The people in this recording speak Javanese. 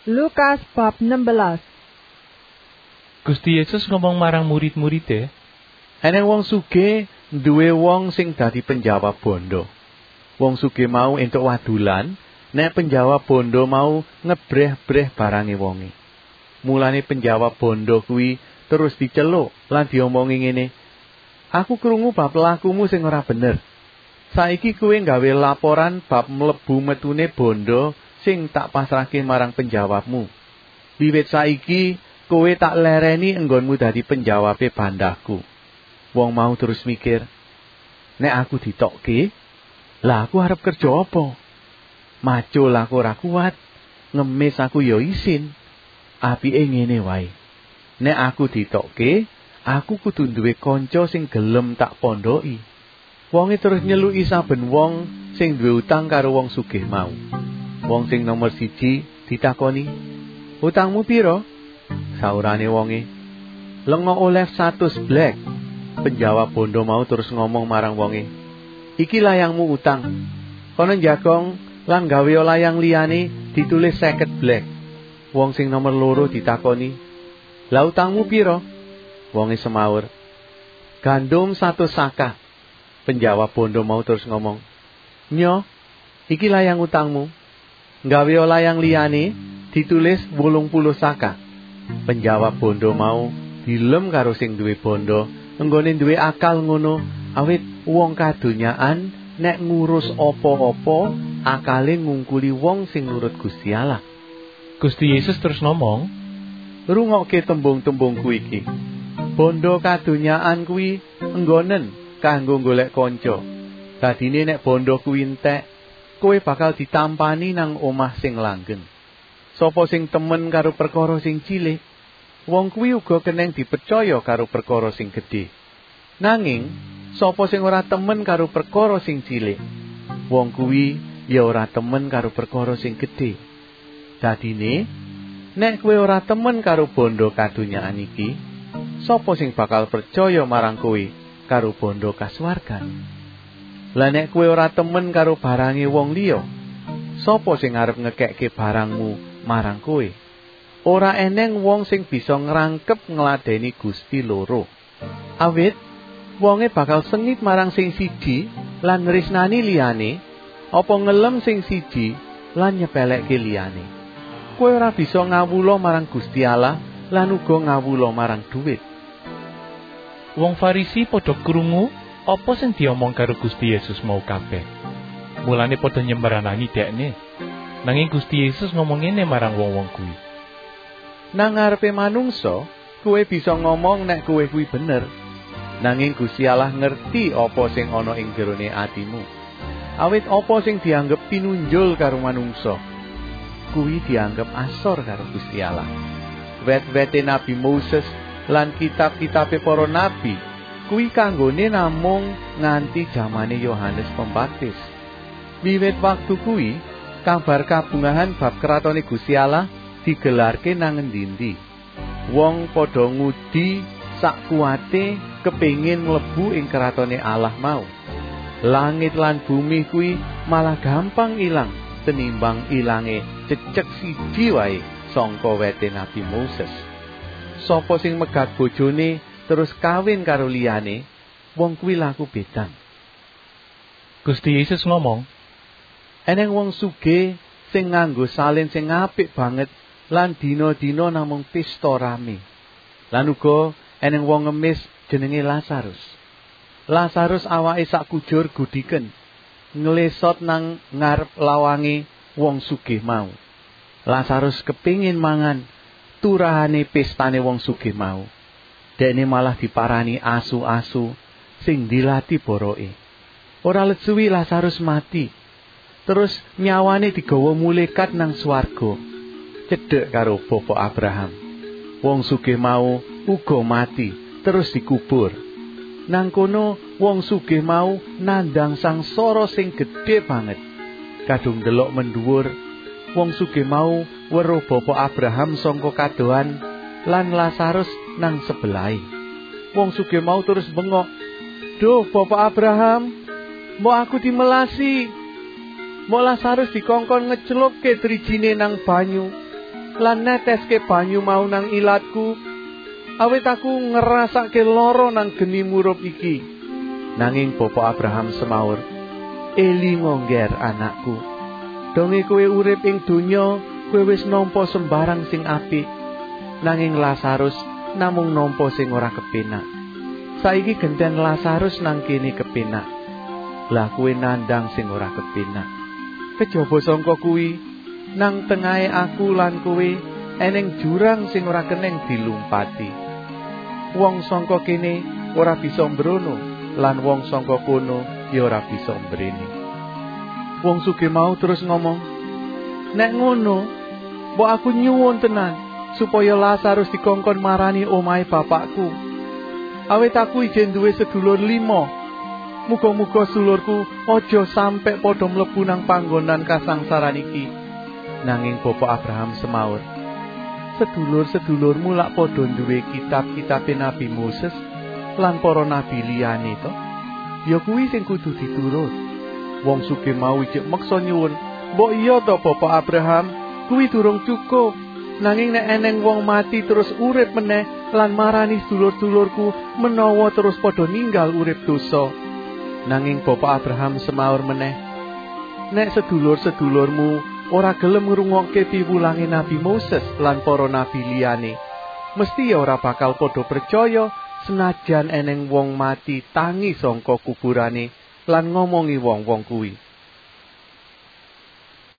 Lukas bab 16. Gusti Yesus ngomong marang murid-muride, Eneng wong sugih duwe wong sing dadi penjawab bondo. Wong sugih mau entuk wadulan, nek penjawab bondo mau ngebreh-breh barange wonge. Mulane penjawab bondo kuwi terus diceluk lan diomongi ngene, Aku krungu bab lakumu sing ora bener. Saiki kowe gawe laporan bab mlebu metune bondo sing tak pasrahke marang penjawabmu. Wiwit saiki kowe tak lereni enggonmu dadi penjawabe bandahku. Wong mau terus mikir, nek aku ditokke, lah aku arep kerja apa? Macul aku ora kuat, ngemis aku ya isin. Apike ngene wae. Nek aku ditokke, aku kudu duwe kanca sing gelem tak pondoki. Wonge terus nyeluki saben wong sing duwe utang karo wong sugih mau. Wong sing nomor 1 ditakoni, "Utangmu pira?" Saurane wonge, "Lenga oleh 100 blek." Penjawab bondo mau terus ngomong marang wonge, "Iki layangmu utang. Kono njagong lan gawe layang liyane ditulis 50 blek." Wong sing nomor 2 ditakoni, "Lah utangmu pira?" Wonge semaur, "Gandum 100 saka." Penjawab bondo mau terus ngomong, "Nyo, iki layang utangmu. Gawe layang liyane ditulis 80 saka." Penjawab bondo mau dilem karo sing duwe bondo, enggone duwe akal ngono, awit wong kadonyaan nek ngurus apa-apa akale ngungkuli wong sing nurut Gusti Allah. Gusti Yesus terus ngomong, Rungokke tembung-tembungku iki. Bondo kadonyaan kuwi enggonen kanggo golek kanca. Dadine nek bondo kuwi entek, kowe bakal ditampani nang omah sing langgeng. Sapa sing temen karo perkara sing cilik, wong kuwi uga keneng dipercaya karo perkara sing gedhe. Nanging sapa sing ora temen karo perkara sing cilik, wong kuwi ya ora temen karo perkara sing gedhe. Dadine nek kowe ora temen karo bondo kadonyaan iki, sapa sing bakal percaya marang kowe karo bondo kasuwargan? Lah nek kowe ora temen karo barange wong liya, sapa sing arep ngekekke barangmu marang kowe? Ora eneng wong sing bisa ngrangkep ngladeni Gusti loro. Awit wonge bakal sengit marang sing siji lan nresnani liyane, apa ngelem sing siji lan nyepelekke liyane. Kowe ora bisa ngawula marang Gusti Allah lan uga ngawula marang dhuwit. wong Farisi padha krungu apa sing diomong karo Gusti Yesus mau kabeh. Mulane padha nyembaranani dekne. Nanging Gusti Yesus ngomong ngene marang wong-wong kuwi, Nang ngarepe manungsa, kowe bisa ngomong nek kowe kuwi bener. Nanging Gusti Allah ngerti apa sing ana ing jerone atimu. Awit apa sing dianggep pinunjul karo manungsa, kuwi dianggep asor karo Gusti Allah. Wet-wete Nabi Moses lan kitab-kitabe para nabi kuwi kanggone namung nganti jamane Yohanes Pembaptis. Wiwit waktu kuwi, kabar kabungahan bab kratone Gusti Allah digelarke nang endi-endi. Wong padha ngudi sak kuwate kepengin mlebu ing kratone Allah mau. Langit lan bumi kuwi malah gampang ilang tenimbang ilange cecek siji wae sangka wete Nabi Moses. Sapa sing megat bojone terus kawin karo liyane, wong kuwi laku bedang. Gusti Yesus ngomong, Eneng wong sugih sing nganggo salin sing apik banget lan dina-dina namung pesta rame. Lan uga eneng wong ngemis jenenge Lazarus. Lazarus awake sak kujur gudiken, nglesot nang ngarep lawange wong sugih mau. Lazarus kepingin mangan turahane pestane wong sugih mau. Dekne malah diparani asu-asu sing dilati boroke. Ora let suwi Lazarus mati. Terus nyawane digawa mulekat nang swarga, cedhek karo Bapak Abraham. Wong sugih mau uga mati, terus dikubur. Nang kono wong sugih mau nandang sangsara sing gedhe banget. Kadung delok mendhuwur, wong sugih mau weruh Bapak Abraham sangka kadohan lan Lazarus nang sebelahe. Wong sugih mau terus bengok, "Duh, Bapak Abraham, mbok aku dimelasi. Mbok Lazarus dikongkon ngecelupke drijine nang banyu. lan neteske banyu mau nang ilatku, awit aku ngrasake lara nang geni murup iki. Nanging Bapa Abraham semaur, "Elinga ngger anakku, donge kowe urip ing donya, kowe wis nampa sembarang sing apik, nanging Lazarus namung nampa sing ora kepenak. Saiki genten Lazarus nang kene kepenak, lah kowe nandang sing ora kepenak. Kejaba sangka kuwi, nang tengahe aku lan kowe eneng jurang sing ora keneng dilumpati. Wong sangka kene ora bisa mbrono, lan wong sangka kono ya ora bisa mbrene." Wong sugih mau terus ngomong, "Nek ngono, mbok aku nyuwun tenan supaya Lazarus dikongkon marani omahe bapakku. Awit aku ijen duwe sedulur 5. Muga-muga sedulurku aja sampe padha mlebu nang panggonan kasangsaran iki." Nanging Bapa Abraham semaur, "Sedulur-sedulurmu lak padha duwe kitab-kitabe Nabi Moses lan para nabi liyane to. Ya kuwi sing kudu diturut." Wong sugih mau ijek meksa nyuwun, "Mbok iya to Bapa Abraham, kuwi durung cukup. Nanging nek eneng wong mati terus urip meneh lan marani sedulur-sedulurku menawa terus padha ninggal urip dosa." Nanging Bapa Abraham semaur meneh, "Nek sedulur-sedulurmu ora gelem ngrungokke piwulange Nabi Moses lan para nabi liyane, mesti ora bakal padha percaya senajan eneng wong mati tangi sangka kuburane lan ngomongi wong-wong kuwi."